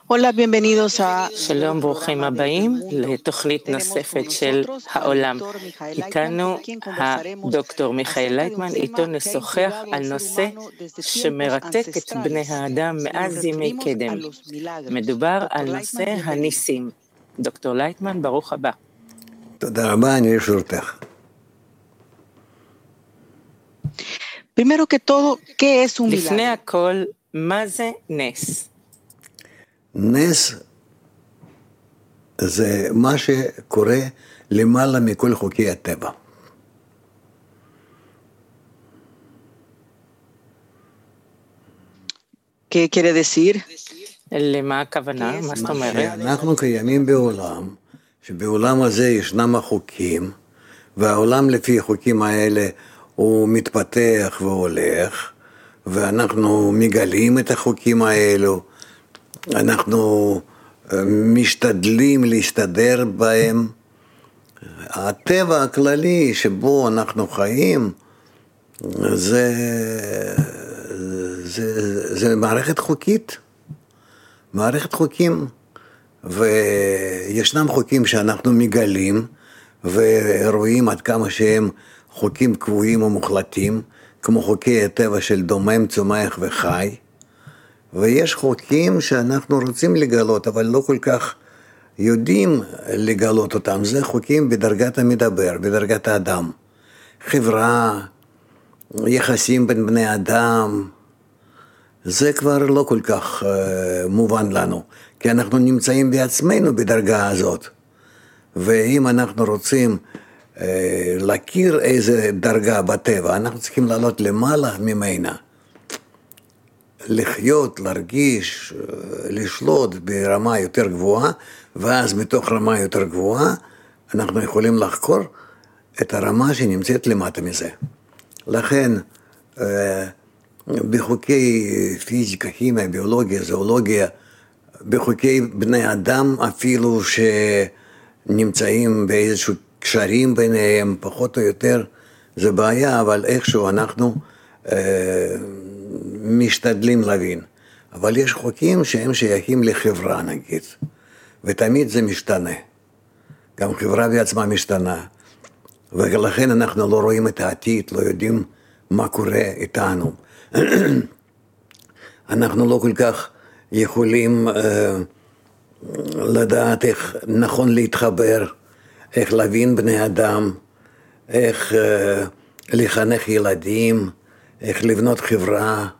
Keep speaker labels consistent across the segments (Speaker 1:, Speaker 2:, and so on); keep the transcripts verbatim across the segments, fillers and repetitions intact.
Speaker 1: Hola, bienvenidos a
Speaker 2: שלום, ברוכים הבאים לתוכנית נוספת של העולם. איתנו הדוקטור מיכאל לייטמן, איתו נשוחח על נושא שמרתק את בני האדם מאז ימי קדם. מדובר על נושא הניסים. דוקטור לייטמן, ברוך הבא.
Speaker 3: תודה רבה, אני לרשותך.
Speaker 1: Primero que todo, ¿qué es un
Speaker 2: לפני
Speaker 1: milagro?
Speaker 2: הכל, מה זה נס?
Speaker 3: נס זה מה שקורה למעלה מכל חוקי הטבע.
Speaker 1: ¿Qué quiere decir?
Speaker 2: למה הכוונה? מה זאת אומרת?
Speaker 3: אנחנו קיימים בעולם, שבעולם הזה ישנם החוקים, והעולם לפי החוקים האלה הוא מתפתח והולך, ואנחנו מגלים את החוקים האלו, אנחנו משתדלים להסתדר בהם. הטבע הכללי שבו אנחנו חיים, זה, זה, זה מערכת חוקית, מערכת חוקים, וישנם חוקים שאנחנו מגלים, ורואים עד כמה שהם חוקים קבועים ומוחלטים, כמו חוקי הטבע של דומם, צומח וחי, ויש חוקים שאנחנו רוצים לגלות, אבל לא כל כך יודעים לגלות אותם. זה חוקים בדרגת המדבר, בדרגת האדם. חברה, יחסים בין בני אדם, זה כבר לא כל כך uh, מובן לנו, כי אנחנו נמצאים בעצמנו בדרגה הזאת. ואם אנחנו רוצים uh, להכיר איזה דרגה בטבע, אנחנו צריכים לעלות למעלה ממנה. לחיות, להרגיש, לשלוט ברמה יותר גבוהה, ואז מתוך רמה יותר גבוהה, אנחנו יכולים לחקור את הרמה שנמצאת למטה מזה. לכן, בחוקי פיזיקה, כימיה, ביולוגיה, זואולוגיה, בחוקי בני אדם אפילו שנמצאים באיזשהו קשרים ביניהם, פחות או יותר, זה בעיה, אבל איכשהו אנחנו משתדלים להבין. אבל יש חוקים שהם שייכים לחברה נגיד, ותמיד זה משתנה. גם חברה בעצמה משתנה, ולכן אנחנו לא רואים את העתיד, לא יודעים מה קורה איתנו. אנחנו לא כל כך יכולים אה, לדעת איך נכון להתחבר, איך להבין בני אדם, איך אה, לחנך ילדים, איך לבנות חברה,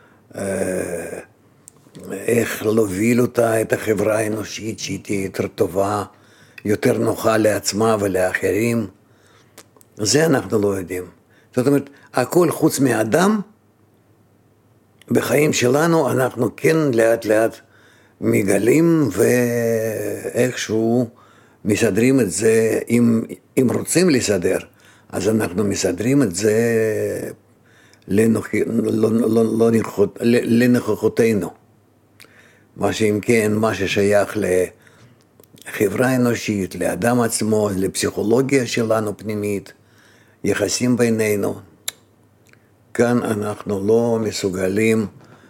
Speaker 3: איך להוביל אותה, את החברה האנושית, שהיא תהיה יותר טובה, יותר נוחה לעצמה ולאחרים. זה אנחנו לא יודעים. זאת אומרת, הכל חוץ מאדם, בחיים שלנו אנחנו כן לאט לאט מגלים, ואיכשהו מסדרים את זה, אם, אם רוצים לסדר, אז אנחנו מסדרים את זה לנוח... לא, לא, לא נחות... לנוכחותנו. מה שאם כן, מה ששייך לחברה אנושית, לאדם עצמו, לפסיכולוגיה שלנו פנימית, יחסים בינינו, כאן אנחנו לא מסוגלים,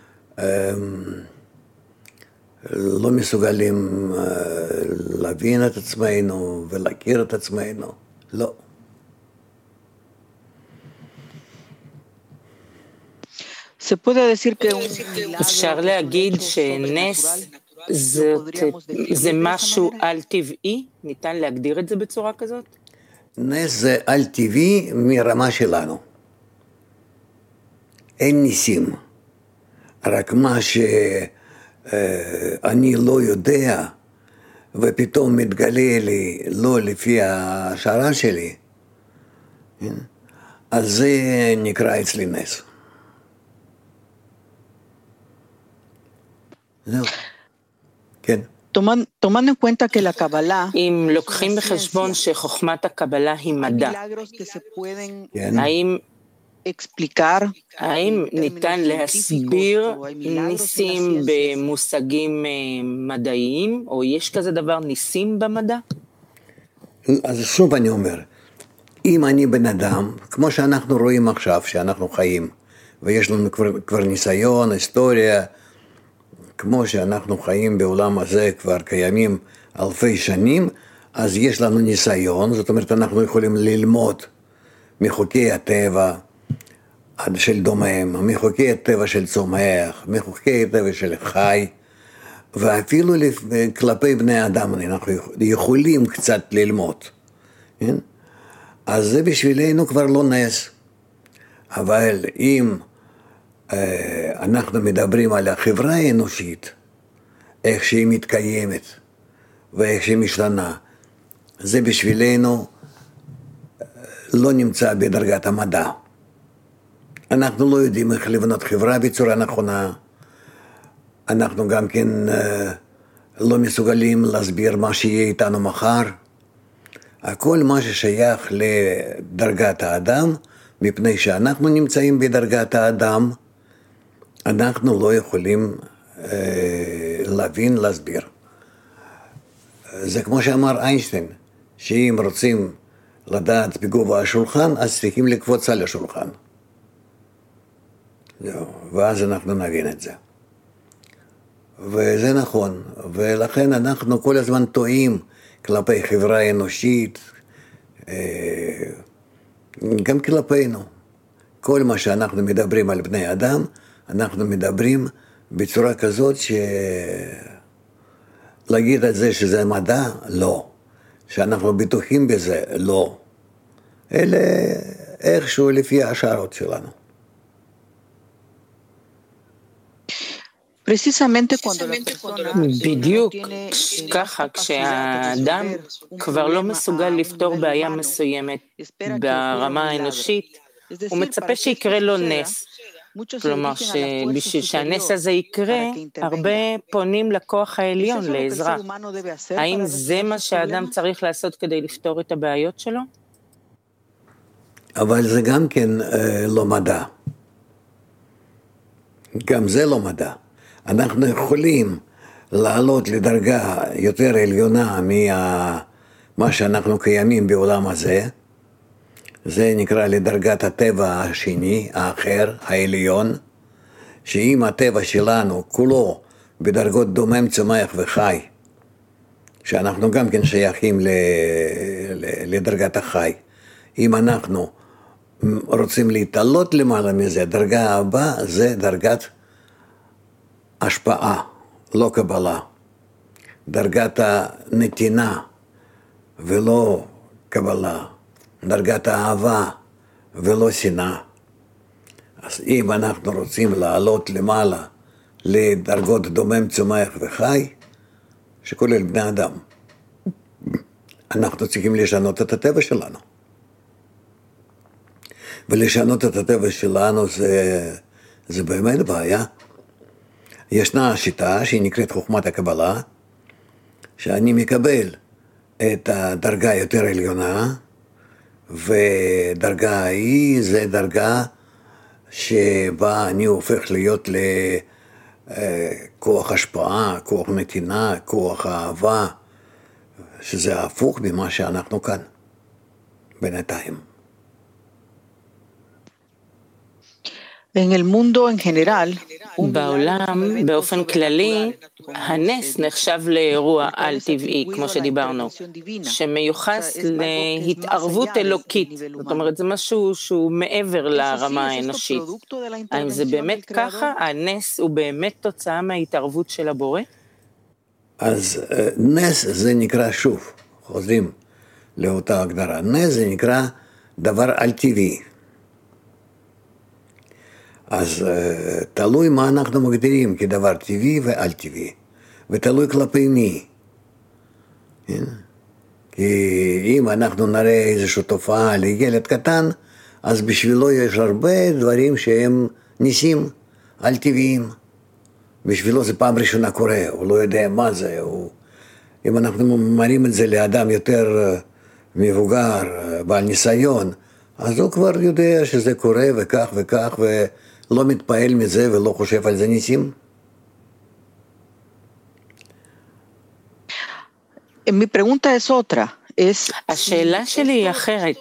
Speaker 3: לא מסוגלים להבין את עצמנו ולהכיר את עצמנו, לא.
Speaker 1: Se puede decir que un milagro
Speaker 2: אפשר להגיד שנס זה משהו על טבעי? ניתן להגדיר את זה בצורה כזאת?
Speaker 3: נס זה על טבעי מרמה שלנו. אין ניסים. רק מה שאני לא יודע, ופתאום מתגלה לי לא לפי השערה שלי, אז זה נקרא אצלי נס. זהו. כן.
Speaker 1: Tomando en cuenta que la Kabbalah,
Speaker 2: אם לוקחים בחשבון שחוכמת הקבלה היא מדע, האם
Speaker 1: explicar,
Speaker 2: האם ניתן להסביר ניסים במושגים מדעיים, או יש כזה דבר ניסים במדע?
Speaker 3: אז שוב אני אומר, אם אני בן אדם, כמו שאנחנו רואים עכשיו, שאנחנו חיים, ויש לנו כבר, כבר ניסיון, היסטוריה, כמו שאנחנו חיים בעולם הזה כבר קיימים אלפי שנים, אז יש לנו ניסיון, זאת אומרת אנחנו יכולים ללמוד מחוקי הטבע של דומם, מחוקי הטבע של צומח, מחוקי הטבע של חי, ואפילו כלפי בני אדם אנחנו יכולים קצת ללמוד. כן? אז זה בשבילנו כבר לא נס. אבל אם אה, אנחנו מדברים על החברה האנושית, איך שהיא מתקיימת ואיך שהיא משתנה, זה בשבילנו לא נמצא בדרגת המדע. אנחנו לא יודעים איך לבנות חברה בצורה נכונה, אנחנו גם כן אה, לא מסוגלים להסביר מה שיהיה איתנו מחר. הכל מה ששייך לדרגת האדם, מפני שאנחנו נמצאים בדרגת האדם, אנחנו לא יכולים אה, להבין, להסביר. זה כמו שאמר איינשטיין, שאם רוצים לדעת בגובה השולחן, אז צריכים לקפוץ על השולחן. זהו, ואז אנחנו נבין את זה. וזה נכון, ולכן אנחנו כל הזמן טועים כלפי חברה אנושית, גם כלפינו. כל מה שאנחנו מדברים על בני אדם, אנחנו מדברים בצורה כזאת שלהגיד את זה שזה מדע, לא. שאנחנו בטוחים בזה, לא. אלה איכשהו לפי השערות שלנו.
Speaker 2: בדיוק ככה, כשהאדם כבר לא מסוגל לפתור בעיה מסוימת ברמה האנושית, הוא מצפה שיקרה לו נס. כלומר, שבשביל שהנס הזה יקרה, הרבה פונים לכוח העליון לעזרה. האם זה מה שהאדם צריך לעשות כדי לפתור את הבעיות שלו?
Speaker 3: אבל זה גם כן לא מדע. גם זה לא מדע. אנחנו יכולים לעלות לדרגה יותר עליונה ממה שאנחנו קיימים בעולם הזה. זה נקרא לדרגת הטבע השני, האחר, העליון, שאם הטבע שלנו כולו בדרגות דומם, צומח וחי, שאנחנו גם כן שייכים לדרגת החי, אם אנחנו רוצים להתעלות למעלה מזה, דרגה הבאה זה דרגת השפעה, לא קבלה, דרגת הנתינה ולא קבלה, דרגת האהבה ולא שנאה. אז אם אנחנו רוצים לעלות למעלה לדרגות דומם, צומח וחי, שכולל בני אדם, אנחנו צריכים לשנות את הטבע שלנו. ולשנות את הטבע שלנו זה, זה באמת בעיה. ישנה שיטה שהיא נקראת חוכמת הקבלה, שאני מקבל את הדרגה יותר עליונה, ודרגה ההיא זה דרגה שבה אני הופך להיות לכוח השפעה, כוח נתינה, כוח אהבה, שזה הפוך ממה שאנחנו כאן, בינתיים.
Speaker 2: בעולם, באופן כללי, הנס נחשב לאירוע על-טבעי, כמו שדיברנו, שמיוחס להתערבות אלוקית. זאת אומרת, זה משהו שהוא מעבר לרמה האנושית. האם זה באמת ככה? הנס הוא באמת תוצאה מההתערבות של הבורא?
Speaker 3: אז נס זה נקרא, שוב, חוזרים לאותה הגדרה, נס זה נקרא דבר על-טבעי. אז תלוי מה אנחנו מגדירים כדבר טבעי ועל טבעי, ותלוי כלפי מי. כי אם אנחנו נראה איזושהי תופעה לילד קטן, אז בשבילו יש הרבה דברים שהם ניסים על טבעיים. בשבילו זה פעם ראשונה קורה, הוא לא יודע מה זה. הוא... אם אנחנו מראים את זה לאדם יותר מבוגר, בעל ניסיון, אז הוא כבר יודע שזה קורה וכך וכך, ו... לא מתפעל מזה ולא חושב על זה ניסים?
Speaker 1: Mi pregunta es otra.
Speaker 2: השאלה שלי היא אחרת.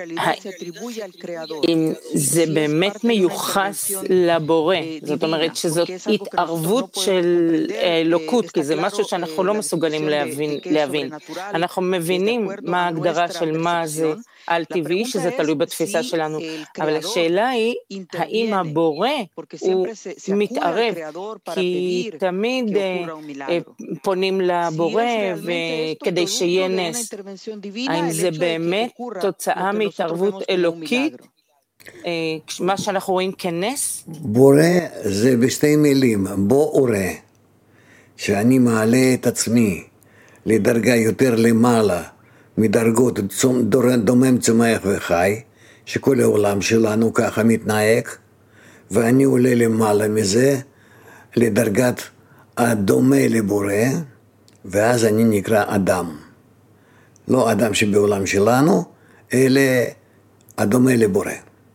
Speaker 2: אם זה באמת מיוחס לבורא, זאת אומרת שזאת התערבות של אלוקות, כי זה משהו שאנחנו לא מסוגלים להבין, להבין. אנחנו מבינים מה ההגדרה של מה זה על טבעי, שזה תלוי בתפיסה שלנו, אבל השאלה היא, האם הבורא הוא מתערב, כי תמיד פונים לבורא וכדי שיהיה נס. האם זה באמת תוצאה מהתערבות אלוקית, מה שאנחנו רואים כנס?
Speaker 3: בורא זה בשתי מילים, בורא, שאני מעלה את עצמי לדרגה יותר למעלה, מדרגות דומם, צומח וחי, שכל העולם שלנו ככה מתנהג, ואני עולה למעלה מזה, לדרגת הדומה לבורא, ואז אני נקרא אדם. לא אדם שבעולם שלנו, אלא הדומה לבורא.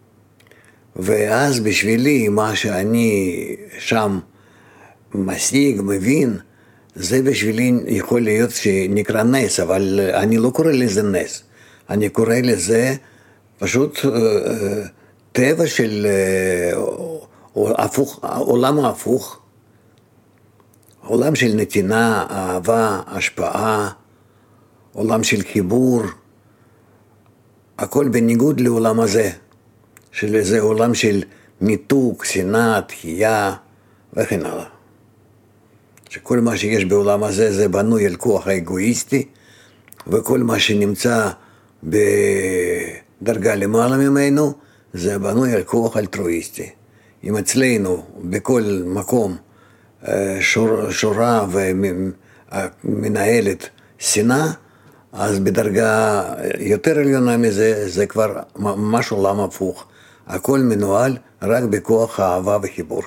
Speaker 3: ואז בשבילי, מה שאני שם משיג, מבין, זה בשבילי יכול להיות שנקרא נס, אבל אני לא קורא לזה נס. אני קורא לזה פשוט טבע של הפוך, עולם ההפוך, עולם של נתינה, אהבה, השפעה, עולם של חיבור, הכל בניגוד לעולם הזה, שזה עולם של ניתוק, שנאה, דחייה וכן הלאה. שכל מה שיש בעולם הזה זה בנוי על כוח האגואיסטי, וכל מה שנמצא בדרגה למעלה ממנו זה בנוי על כוח אלטרואיסטי. אם אצלנו בכל מקום שור, שורה ומנהלת שנאה, אז בדרגה יותר עליונה מזה זה כבר ממש עולם הפוך. הכל מנוהל רק בכוח האהבה וחיבור.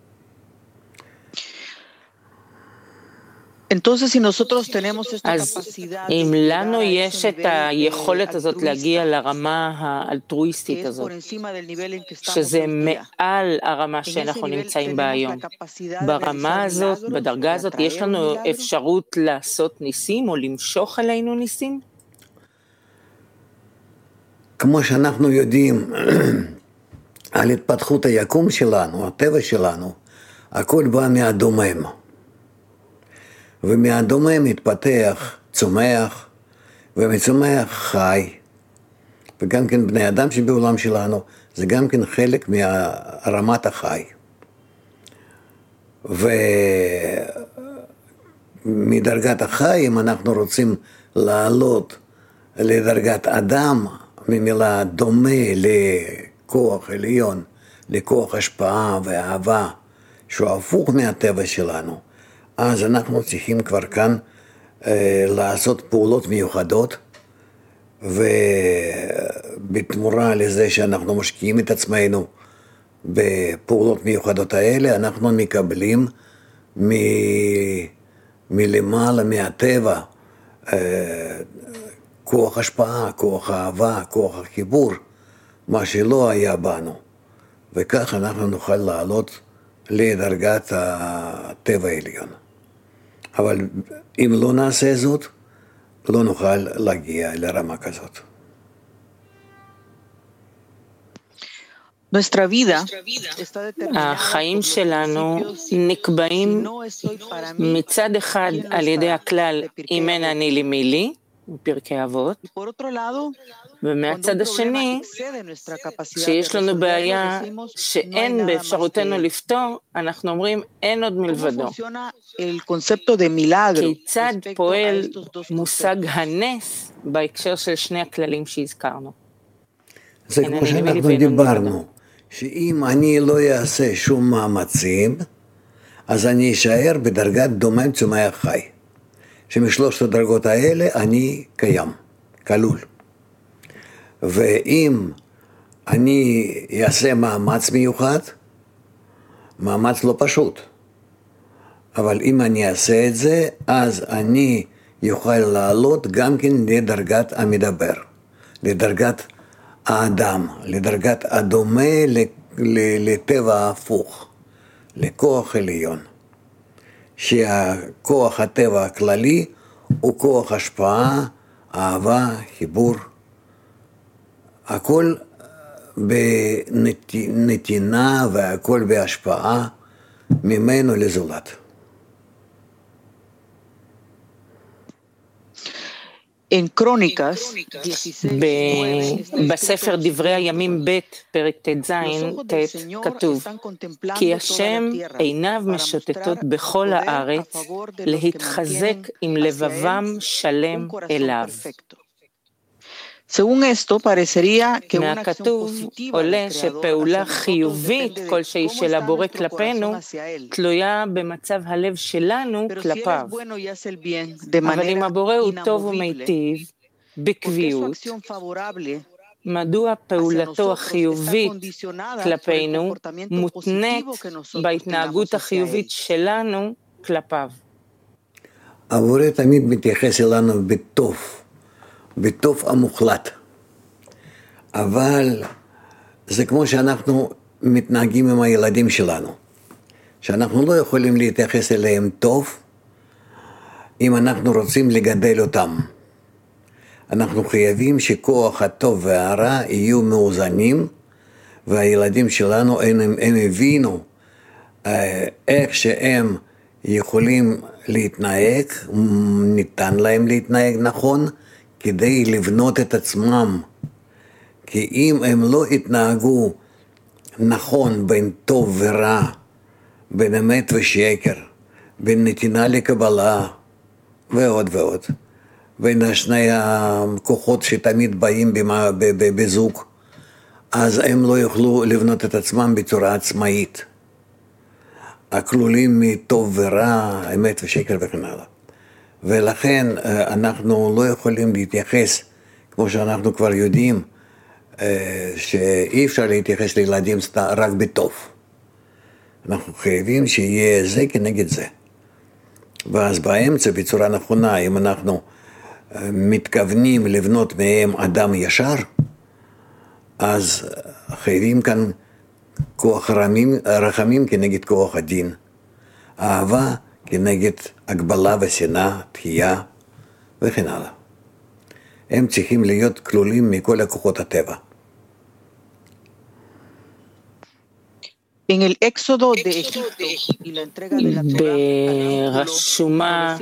Speaker 2: אז אם לנו יש את היכולת הזאת להגיע לרמה האלטרואיסטית הזאת, שזה מעל הרמה שאנחנו נמצאים בה היום, ברמה הזאת, בדרגה הזאת, יש לנו אפשרות לעשות ניסים או למשוך אלינו ניסים?
Speaker 3: כמו שאנחנו יודעים על התפתחות היקום שלנו, הטבע שלנו, הכל בא מהדומם. ומהדומם מתפתח, צומח, ומצומח חי. וגם כן בני אדם שבעולם שלנו, זה גם כן חלק מהרמת החי. ומדרגת החי, אם אנחנו רוצים לעלות לדרגת אדם, ממילה דומה לכוח עליון, לכוח השפעה ואהבה, שהוא הפוך מהטבע שלנו, אז אנחנו צריכים כבר כאן אה, לעשות פעולות מיוחדות, ובתמורה לזה שאנחנו משקיעים את עצמנו בפעולות מיוחדות האלה, אנחנו מקבלים מ... מלמעלה מהטבע אה, כוח השפעה, כוח אהבה, כוח החיבור, מה שלא היה בנו, וכך אנחנו נוכל לעלות לדרגת הטבע העליון. אבל אם לא נעשה זאת, לא נוכל להגיע לרמה כזאת.
Speaker 2: החיים שלנו נקבעים מצד אחד על ידי הכלל אם אין אני לי מי לי, בפרקי אבות, ומהצד השני, שיש לנו בעיה שאין באפשרותנו לפתור, אנחנו אומרים אין עוד מלבדו. כיצד פועל מושג הנס בהקשר של שני הכללים שהזכרנו?
Speaker 3: זה כמו שאנחנו דיברנו, שאם אני לא אעשה שום מאמצים, אז אני אשאר בדרגת דומם צומח חי. שמשלושת הדרגות האלה אני קיים, כלול. ואם אני אעשה מאמץ מיוחד, מאמץ לא פשוט, אבל אם אני אעשה את זה, אז אני יוכל לעלות גם כן לדרגת המדבר, לדרגת האדם, לדרגת הדומה לטבע ההפוך, לכוח עליון. שהכוח הטבע הכללי הוא כוח השפעה, אהבה, חיבור, הכל בנתינה והכל בהשפעה ממנו לזולת.
Speaker 2: בספר דברי הימים ב' פרק ט"ז ט' כתוב כי השם עיניו משוטטות בכל הארץ להתחזק עם לבבם שלם אליו. מהכתוב עולה שפעולה חיובית כלשהי של הבורא כלפינו תלויה במצב הלב שלנו כלפיו. אבל אם הבורא הוא טוב ומיטיב, בקביעות, מדוע פעולתו החיובית כלפינו מותנית בהתנהגות החיובית שלנו כלפיו?
Speaker 3: הבורא תמיד מתייחס אלינו בטוב. בטוב המוחלט, אבל זה כמו שאנחנו מתנהגים עם הילדים שלנו, שאנחנו לא יכולים להתייחס אליהם טוב אם אנחנו רוצים לגדל אותם. אנחנו חייבים שכוח הטוב והרע יהיו מאוזנים, והילדים שלנו הם, הם הבינו איך שהם יכולים להתנהג, ניתן להם להתנהג נכון, כדי לבנות את עצמם. כי אם הם לא התנהגו נכון בין טוב ורע, בין אמת ושקר, בין נתינה לקבלה ועוד ועוד, בין שני הכוחות שתמיד באים בזוג, אז הם לא יוכלו לבנות את עצמם בצורה עצמאית, הכלולים מטוב ורע, אמת ושקר וכן הלאה. ולכן אנחנו לא יכולים להתייחס, כמו שאנחנו כבר יודעים, שאי אפשר להתייחס לילדים רק בטוב. אנחנו חייבים שיהיה זה כנגד זה. ואז באמצע, בצורה נכונה, אם אנחנו מתכוונים לבנות מהם אדם ישר, אז חייבים כאן כוח רחמים, רחמים כנגד כוח הדין. אהבה כנגד הגבלה ושנאה, תחייה וכן הלאה. הם צריכים להיות כלולים מכל הכוחות הטבע.
Speaker 2: ברשומה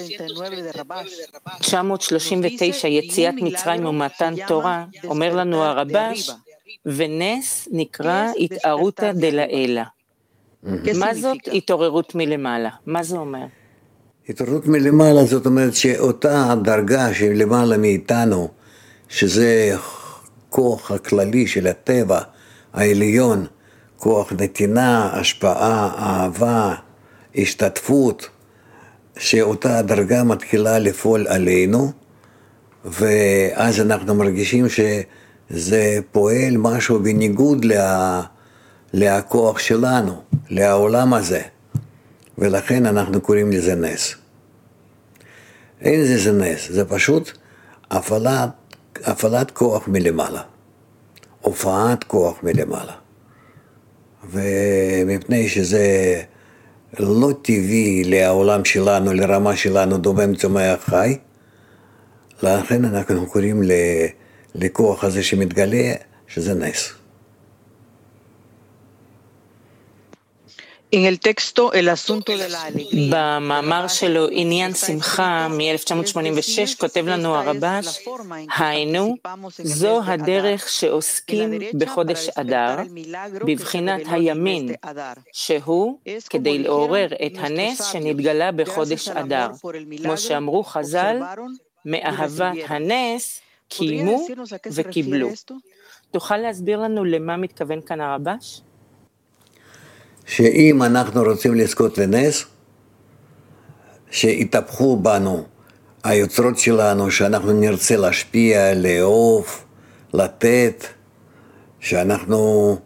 Speaker 2: תשע מאות שלושים ותשע יציאת מצרים ומתן תורה, אומר לנו הרבש, ונס נקרא התערותא דלעילא. מה זאת התעוררות מלמעלה? מה זה אומר?
Speaker 3: התעוררות מלמעלה זאת אומרת שאותה הדרגה שלמעלה מאיתנו, שזה כוח הכללי של הטבע העליון, כוח נתינה, השפעה, אהבה, השתתפות, שאותה הדרגה מתחילה לפעול עלינו, ואז אנחנו מרגישים שזה פועל משהו בניגוד לה... לכוח שלנו, לעולם הזה, ולכן אנחנו קוראים לזה נס. אין זה זה נס, זה פשוט הפעלת, הפעלת כוח מלמעלה, הופעת כוח מלמעלה. ומפני שזה לא טבעי לעולם שלנו, לרמה שלנו, דומם צומח חי, לכן אנחנו קוראים לכוח הזה שמתגלה, שזה נס.
Speaker 2: במאמר שלו עניין שמחה מ-אלף תשע מאות שמונים ושש כותב לנו הרבש, היינו, זו הדרך שעוסקים בחודש אדר, בבחינת הימין, שהוא כדי לעורר את הנס שנתגלה בחודש אדר. כמו שאמרו חז"ל, מאהבת הנס קיימו וקיבלו. תוכל להסביר לנו למה מתכוון כאן הרבש?
Speaker 3: שאם אנחנו רוצים לזכות לנס, שיתהפכו בנו היוצרות שלנו, שאנחנו נרצה להשפיע, לאהוב, לתת, שאנחנו,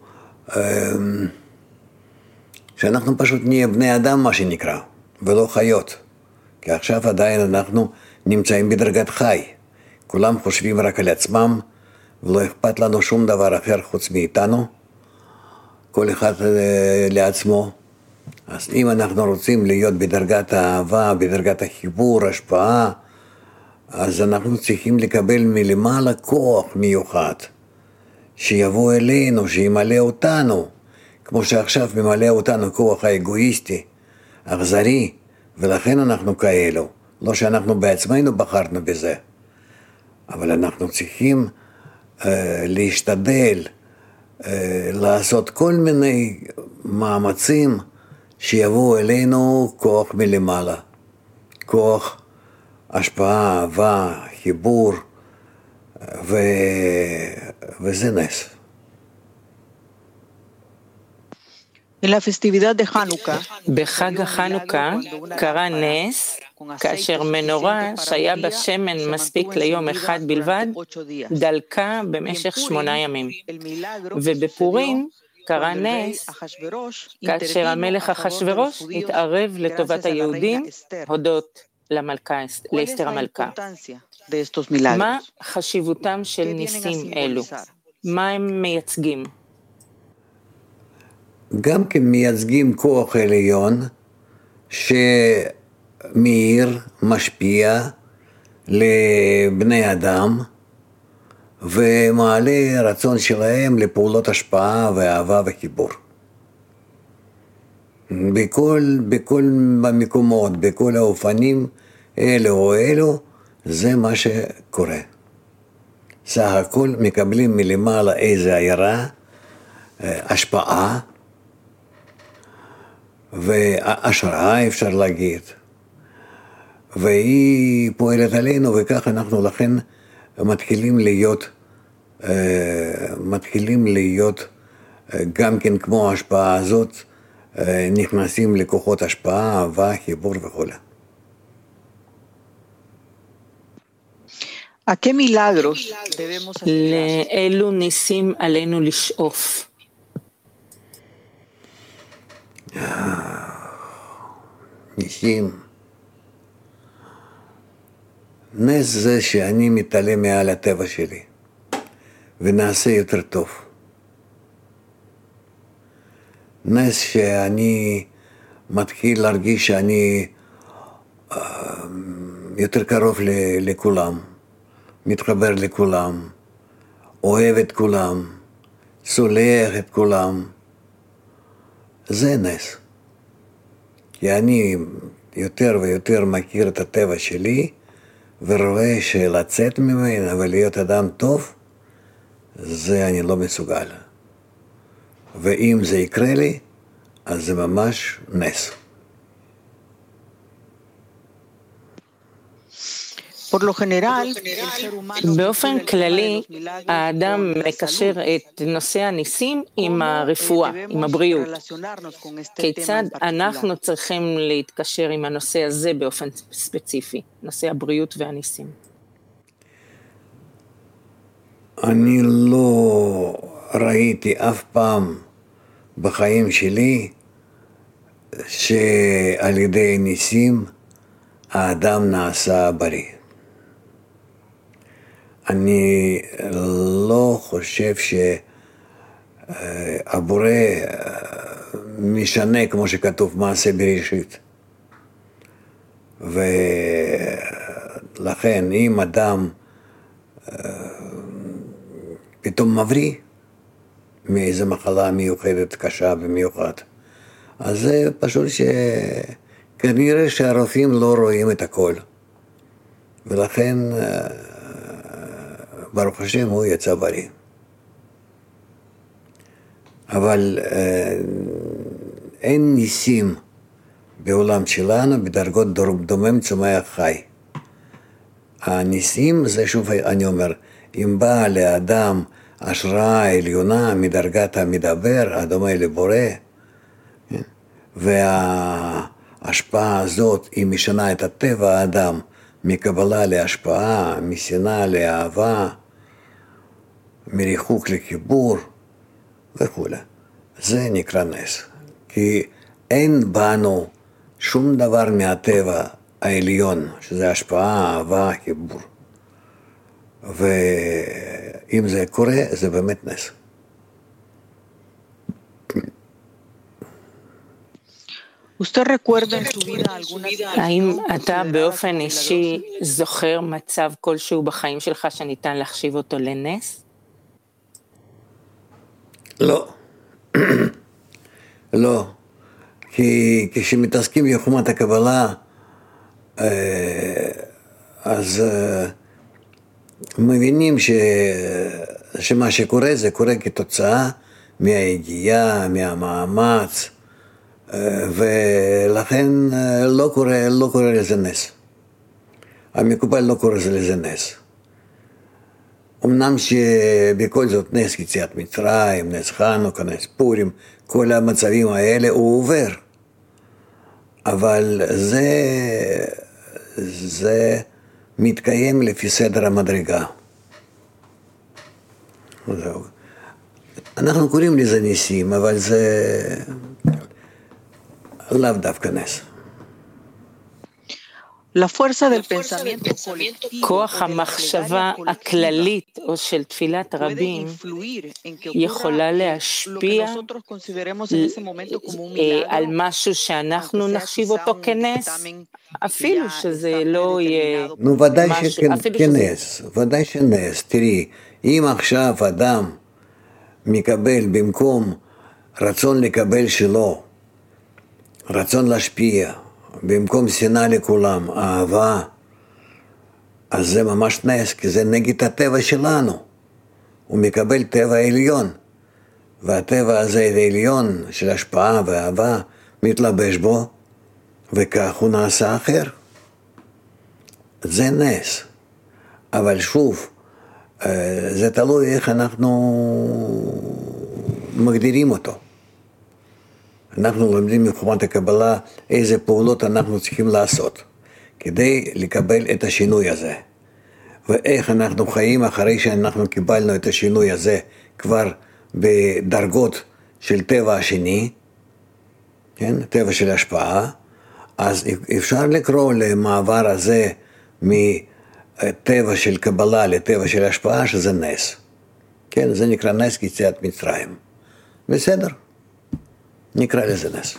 Speaker 3: שאנחנו פשוט נהיה בני אדם מה שנקרא, ולא חיות. כי עכשיו עדיין אנחנו נמצאים בדרגת חי. כולם חושבים רק על עצמם, ולא אכפת לנו שום דבר אחר חוץ מאיתנו. כל אחד לעצמו. אז אם אנחנו רוצים להיות בדרגת האהבה, בדרגת החיבור, השפעה, אז אנחנו צריכים לקבל מלמעלה כוח מיוחד, שיבוא אלינו, שימלא אותנו, כמו שעכשיו ממלא אותנו כוח האגואיסטי, אכזרי, ולכן אנחנו כאלו. לא שאנחנו בעצמנו בחרנו בזה, אבל אנחנו צריכים אה, להשתדל, אה, לעשות כל מיני מאמצים שיבואו אלינו כוח מלמעלה, כוח השפעה, אהבה, חיבור, ו... וזה נס.
Speaker 2: בחג החנוכה קרה נס, כאשר מנורה שהיה בה שמן מספיק ליום אחד בלבד, דלקה במשך שמונה ימים. ובפורים קרה נס, כאשר המלך אחשוורוש התערב לטובת היהודים, הודות למלכה, לאסתר המלכה. מה חשיבותם של ניסים אלו? מה הם מייצגים?
Speaker 3: גם כן מייצגים כוח עליון שמאיר, משפיע לבני אדם ומעלה רצון שלהם לפעולות השפעה ואהבה וחיבור. בכל, בכל המקומות, בכל האופנים אלו או אלו, זה מה שקורה. סך הכל מקבלים מלמעלה איזה עיירה, השפעה, והשראה אפשר להגיד, והיא פועלת עלינו, וכך אנחנו לכן מתחילים להיות, מתחילים להיות גם כן כמו ההשפעה הזאת, נכנסים לכוחות השפעה, אהבה, חיבור וכו'.
Speaker 2: לאילו ניסים עלינו לשאוף?
Speaker 3: ניסים. נס זה שאני מתעלה מעל הטבע שלי ונעשה יותר טוב. נס שאני מתחיל להרגיש שאני יותר קרוב לכולם, מתחבר לכולם, אוהב את כולם, סולח את כולם. זה נס. כי אני יותר ויותר מכיר את הטבע שלי, ורואה שלצאת ממנו ולהיות אדם טוב, זה אני לא מסוגל. ואם זה יקרה לי, אז זה ממש נס.
Speaker 2: באופן כללי, האדם מקשר את נושא הניסים עם הרפואה, עם הבריאות. כיצד אנחנו צריכים להתקשר עם הנושא הזה באופן ספציפי, נושא הבריאות והניסים?
Speaker 3: אני לא ראיתי אף פעם בחיים שלי שעל ידי ניסים האדם נעשה בריא. אני לא חושב שהבורא משנה כמו שכתוב מעשה בראשית. ולכן אם אדם פתאום מבריא מאיזו מחלה מיוחדת, קשה במיוחד, אז זה פשוט שכנראה שהרופאים לא רואים את הכל. ולכן ברוך השם הוא יצא בריא. אבל אה, אין ניסים בעולם שלנו בדרגות דומם צומח חי. הניסים זה שוב אני אומר, אם בא לאדם השראה עליונה מדרגת המדבר, הדומה לבורא, וההשפעה הזאת היא משנה את הטבע האדם, מקבלה להשפעה, משנאה לאהבה, מריחוק לחיבור וכו'. זה נקרא נס. כי אין בנו שום דבר מהטבע העליון, שזה השפעה, אהבה, חיבור. ואם זה קורה, זה באמת נס.
Speaker 2: האם אתה באופן אישי זוכר מצב כלשהו בחיים שלך שניתן להחשיב אותו לנס?
Speaker 3: לא. לא. כי כשמתעסקים בחוכמת הקבלה, אז מבינים ש... שמה שקורה זה קורה כתוצאה מהידיעה, מהמאמץ, ולכן לא קורה, לא קורה לזה נס. המקובל לא קורא לזה נס. אמנם שבכל זאת נס יציאת מצרים, נס חנוכה, נס פורים, כל המצבים האלה הוא עובר. אבל זה, זה מתקיים לפי סדר המדרגה. זהו. אנחנו קוראים לזה ניסים, אבל זה לאו דווקא נס.
Speaker 2: כוח המחשבה הכללית או של תפילת רבים יכולה להשפיע על משהו שאנחנו נחשיב אותו כנס, אפילו שזה לא יהיה משהו.
Speaker 3: נו, ודאי שכנס, ודאי שנס. תראי, אם עכשיו אדם מקבל במקום רצון לקבל שלו, רצון להשפיע, במקום שנאה לכולם, אהבה, אז זה ממש נס, כי זה נגד הטבע שלנו. הוא מקבל טבע עליון, והטבע הזה העליון של השפעה ואהבה מתלבש בו, וכך הוא נעשה אחר. זה נס. אבל שוב, זה תלוי איך אנחנו מגדירים אותו. אנחנו לומדים מחוכמת הקבלה איזה פעולות אנחנו צריכים לעשות כדי לקבל את השינוי הזה. ואיך אנחנו חיים אחרי שאנחנו קיבלנו את השינוי הזה כבר בדרגות של טבע השני, כן? טבע של השפעה, אז אפשר לקרוא למעבר הזה מטבע של קבלה לטבע של השפעה שזה נס. כן, זה נקרא נס יציאת מצרים. בסדר. נקרא לזה נס.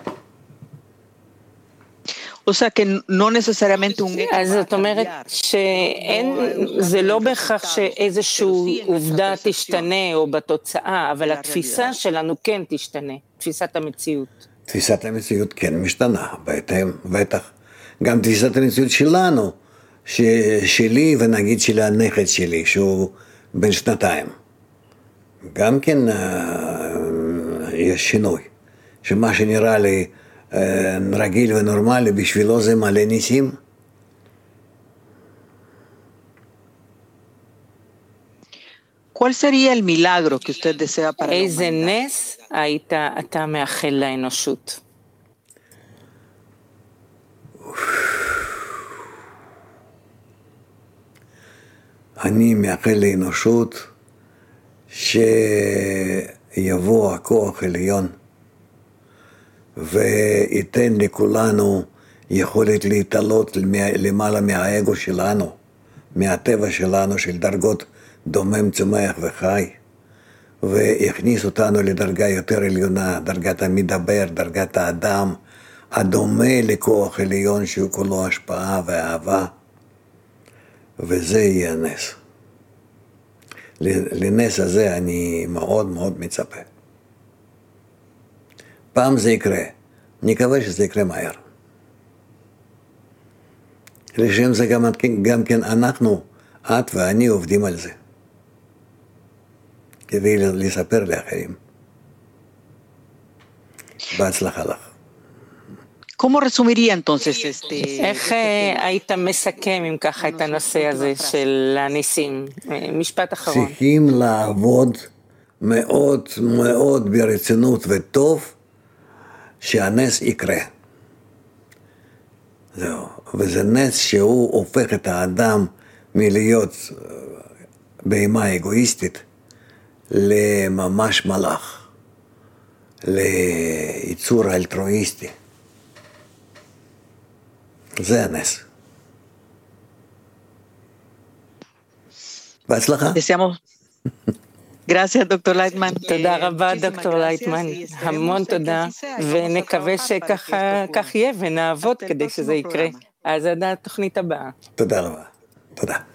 Speaker 2: אז זאת אומרת שאין, זה לא בהכרח שאיזושהי עובדה תשתנה או בתוצאה, אבל התפיסה שלנו כן תשתנה, תפיסת המציאות.
Speaker 3: תפיסת המציאות כן משתנה, בהתאם, בטח. גם תפיסת המציאות שלנו, שלי ונגיד של הנכד שלי, שהוא בן שנתיים. גם כן יש שינוי. שמה שנראה לי רגיל ונורמלי, בשבילו זה מלא ניסים.
Speaker 2: איזה נס היית אתה מאחל לאנושות?
Speaker 3: אני מאחל לאנושות שיבוא הכוח עליון וייתן לכולנו יכולת להתעלות למעלה מהאגו שלנו, מהטבע שלנו של דרגות דומם, צומח וחי, ויכניס אותנו לדרגה יותר עליונה, דרגת המדבר, דרגת האדם, הדומה לכוח עליון שהוא כולו השפעה ואהבה, וזה יהיה הנס. לנס הזה אני מאוד מאוד מצפה. פעם זה יקרה, נקווה שזה יקרה מהר. לשם זה גם, גם כן אנחנו, את ואני עובדים על זה, כדי לספר לאחרים. בהצלחה לך.
Speaker 2: איך היית מסכם אם ככה את הנושא הזה של הניסים? משפט אחרון.
Speaker 3: צריכים לעבוד מאוד מאוד ברצינות וטוב, שהנס יקרה. זהו. וזה נס שהוא הופך את האדם מלהיות בהמה אגואיסטית לממש מלאך, ליצור אלטרואיסטי. זה הנס. בהצלחה.
Speaker 1: Gracias, דוקטור לייטמן.
Speaker 2: תודה רבה, דוקטור לייטמן. המון תודה, ונקווה שככה כך יהיה, ונעבוד כדי שזה יקרה. אז עד התוכנית הבאה.
Speaker 3: תודה רבה. תודה.